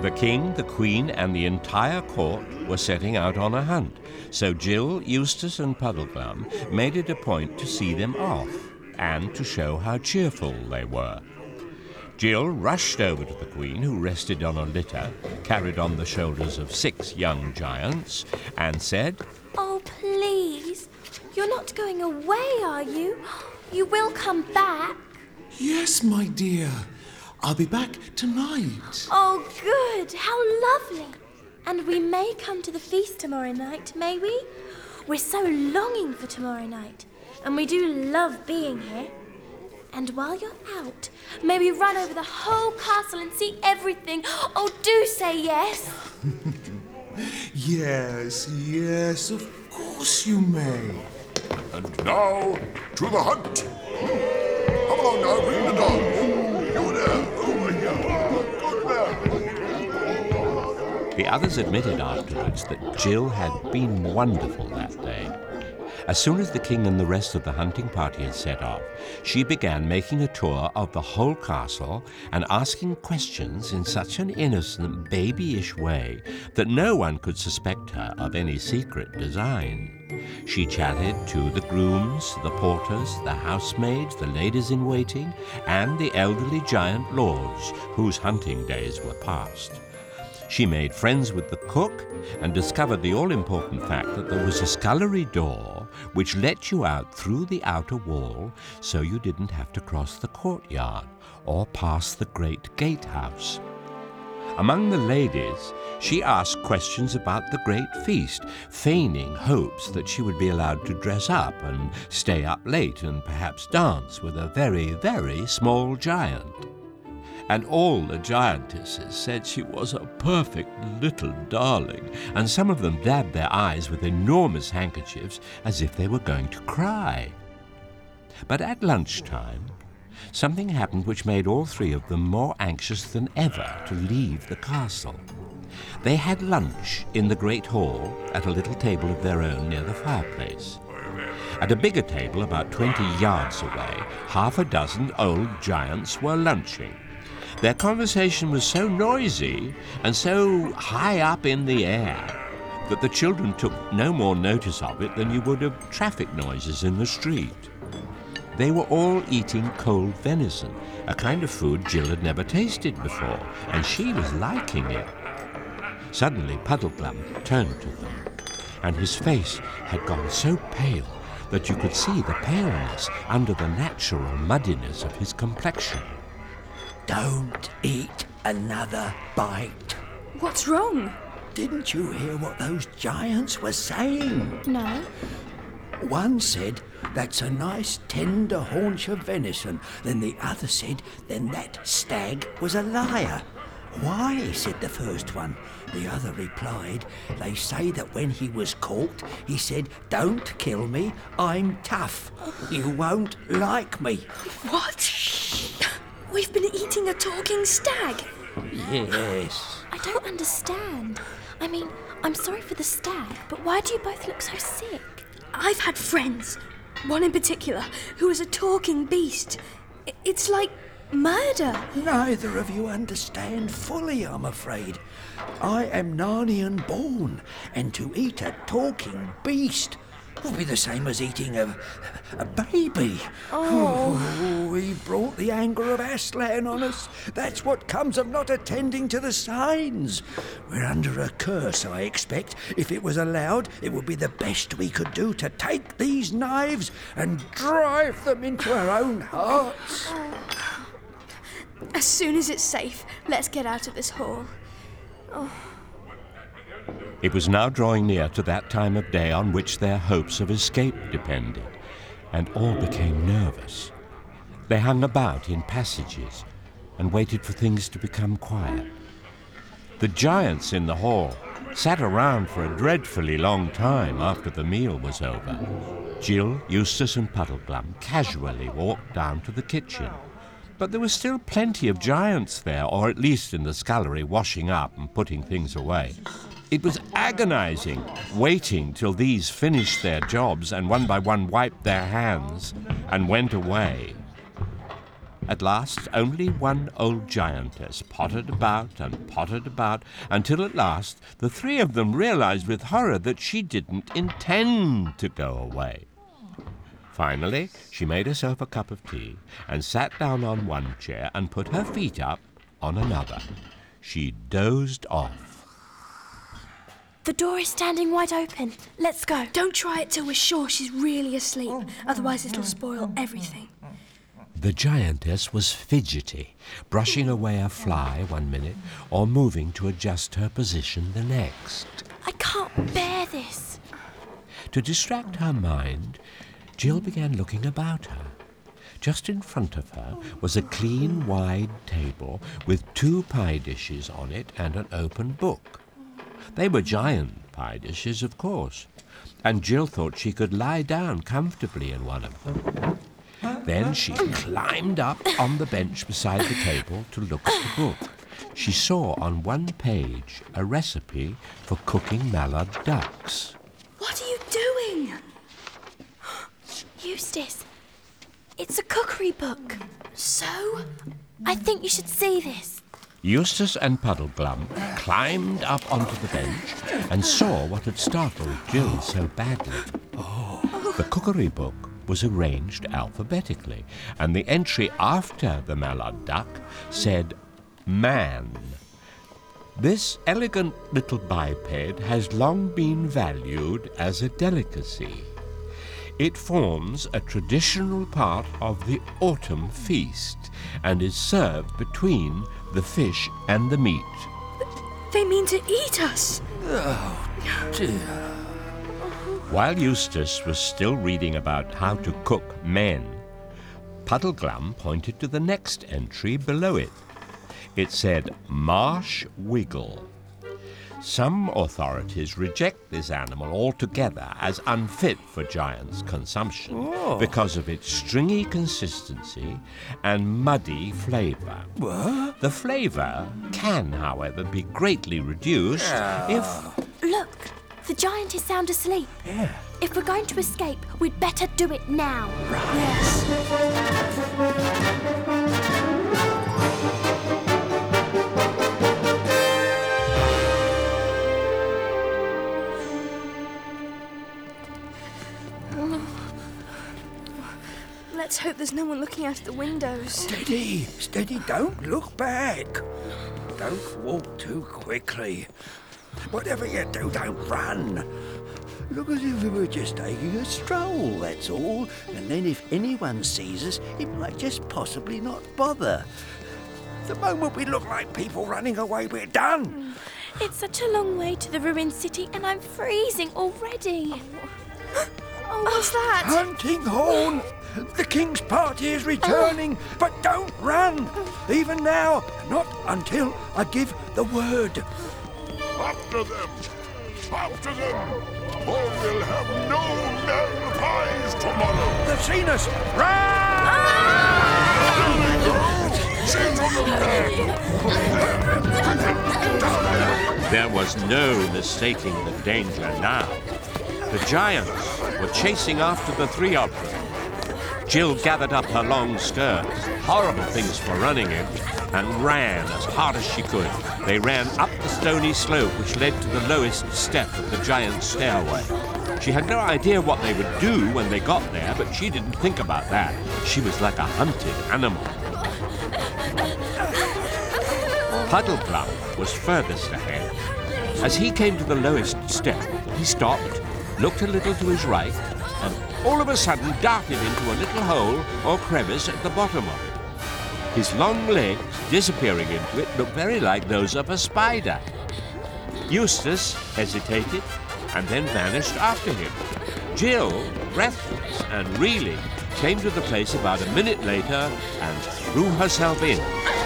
The king, the queen, and the entire court were setting out on a hunt, so Jill, Eustace, and Puddleglum made it a point to see them off and to show how cheerful they were. Jill rushed over to the queen, who rested on a litter carried on the shoulders of 6 young giants, and said, "Oh, please, you're not going away, are you? You will come back." Yes, my dear. I'll be back tonight. Oh, good. How lovely. And we may come to the feast tomorrow night, may we? We're so longing for tomorrow night, and we do love being here. And while you're out, may we run over the whole castle and see everything? Oh, do say yes. Yes, of course you may. And now, to the hunt. Come along now, bring the dog. You there, over here. Good there. The others admitted afterwards that Jill had been wonderful that day. As soon as the king and the rest of the hunting party had set off, she began making a tour of the whole castle and asking questions in such an innocent, babyish way that no one could suspect her of any secret design. She chatted to the grooms, the porters, the housemaids, the ladies-in-waiting, and the elderly giant lords whose hunting days were past. She made friends with the cook and discovered the all-important fact that there was a scullery door which let you out through the outer wall, so you didn't have to cross the courtyard or pass the great gatehouse. Among the ladies, she asked questions about the great feast, feigning hopes that she would be allowed to dress up and stay up late and perhaps dance with a very, very small giant. And all the giantesses said she was a perfect little darling, and some of them dabbed their eyes with enormous handkerchiefs as if they were going to cry. But at lunchtime, something happened which made all 3 of them more anxious than ever to leave the castle. They had lunch in the great hall at a little table of their own near the fireplace. At a bigger table about 20 yards away, 6 old giants were lunching. Their conversation was so noisy and so high up in the air that the children took no more notice of it than you would of traffic noises in the street. They were all eating cold venison, a kind of food Jill had never tasted before, and she was liking it. Suddenly Puddleglum turned to them, and his face had gone so pale that you could see the paleness under the natural muddiness of his complexion. Don't eat another bite. What's wrong? Didn't you hear what those giants were saying? No. One said, "That's a nice tender haunch of venison." Then the other said, "Then that stag was a liar." "Why?" said the first one. The other replied, "They say that when he was caught, he said, 'Don't kill me, I'm tough. You won't like me.'" What? We've been eating a talking stag? Yes. I don't understand. I mean, I'm sorry for the stag, but why do you both look so sick? I've had friends, one in particular, who is a talking beast. It's like murder. Neither of you understand fully, I'm afraid. I am Narnian born, and to eat a talking beast will be the same as eating a baby. Oh, he brought the anger of Aslan on us. That's what comes of not attending to the signs. We're under a curse, I expect. If it was allowed, it would be the best we could do to take these knives and drive them into our own hearts. As soon as it's safe, let's get out of this hall. It was now drawing near to that time of day on which their hopes of escape depended, and all became nervous. They hung about in passages and waited for things to become quiet. The giants in the hall sat around for a dreadfully long time after the meal was over. Jill, Eustace, and Puddleglum casually walked down to the kitchen. But there was still plenty of giants there, or at least in the scullery, washing up and putting things away. It was agonizing, waiting till these finished their jobs and one by one wiped their hands and went away. At last, only one old giantess pottered about until at last the three of them realized with horror that she didn't intend to go away. Finally, she made herself a cup of tea and sat down on one chair and put her feet up on another. She dozed off. The door is standing wide open. Let's go. Don't try it till we're sure she's really asleep, otherwise it'll spoil everything. The giantess was fidgety, brushing away a fly one minute or moving to adjust her position the next. I can't bear this. To distract her mind, Jill began looking about her. Just in front of her was a clean, wide table with 2 pie dishes on it and an open book. They were giant pie dishes, of course, and Jill thought she could lie down comfortably in one of them. Then she climbed up on the bench beside the table to look at the book. She saw on one page a recipe for cooking mallard ducks. What are you doing? Eustace, it's a cookery book. So? I think you should see this. Eustace and Puddleglum climbed up onto the bench and saw what had startled Jill so badly. The cookery book was arranged alphabetically, and the entry after the mallard duck said, "Man." This elegant little biped has long been valued as a delicacy. It forms a traditional part of the autumn feast and is served between the fish and the meat. They mean to eat us. Oh, dear. While Eustace was still reading about how to cook men, Puddleglum pointed to the next entry below it. It said, "Marsh Wiggle." Some authorities reject this animal altogether as unfit for giants' consumption because of its stringy consistency and muddy flavour. What? The flavour can, however, be greatly reduced if... Look, the giant is sound asleep. Yeah. If we're going to escape, we'd better do it now. Let's hope there's no one looking out of the windows. Steady, steady, don't look back. Don't walk too quickly. Whatever you do, don't run. Look as if we were just taking a stroll, that's all. And then if anyone sees us, it might just possibly not bother. The moment we look like people running away, we're done. It's such a long way to the ruined city, and I'm freezing already. Oh, what's that? Hunting horn! The king's party is returning, but don't run! Even now, not until I give the word. After them! After them! Or we'll have no man pies tomorrow! They've seen us! Run! There was no mistaking the danger now. The giants were chasing after the three of them. Jill gathered up her long skirts, horrible things for running in, and ran as hard as she could. They ran up the stony slope which led to the lowest step of the giant's stairway. She had no idea what they would do when they got there, but she didn't think about that. She was like a hunted animal. Puddleglum was furthest ahead. As he came to the lowest step, he stopped, looked a little to his right, and all of a sudden darted into a little hole or crevice at the bottom of it. His long legs, disappearing into it, looked very like those of a spider. Eustace hesitated and then vanished after him. Jill, breathless and reeling, came to the place about a minute later and threw herself in.